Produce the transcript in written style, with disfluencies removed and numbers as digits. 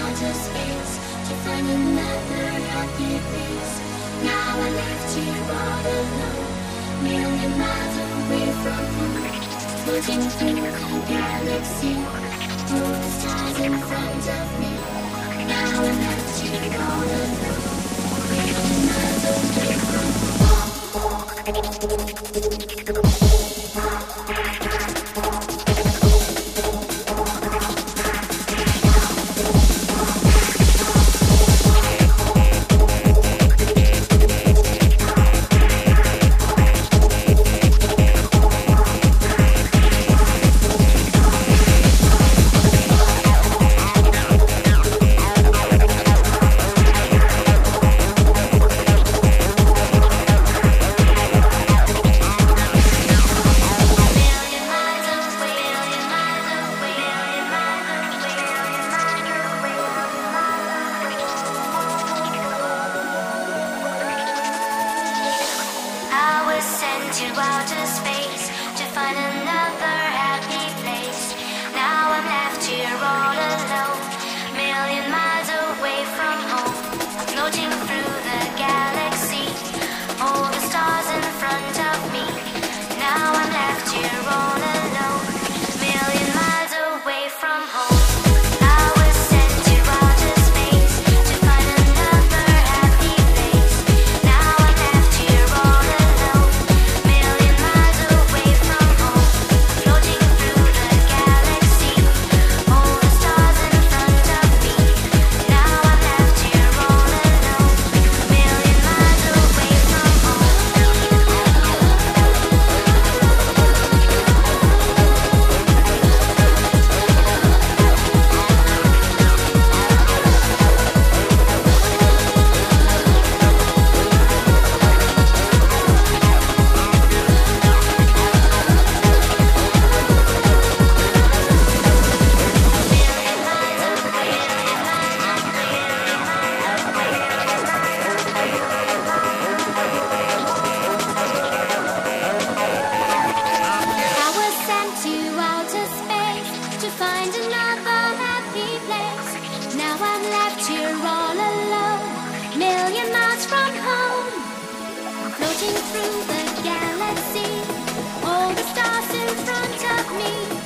outer space to find another happy place. Now I left here all alone, million miles away from home, floating through the galaxy, all the stars in front of me. Now I left here all alone, million miles away from to outer space to find another happy place. Now I'm left here all alone, million miles away from home, floating through the galaxy, all the stars in front of me. Now I'm left here all alone, million miles away from home. Find another happy place. Now I'm left here all alone, million miles from home, floating through the galaxy, all the stars in front of me.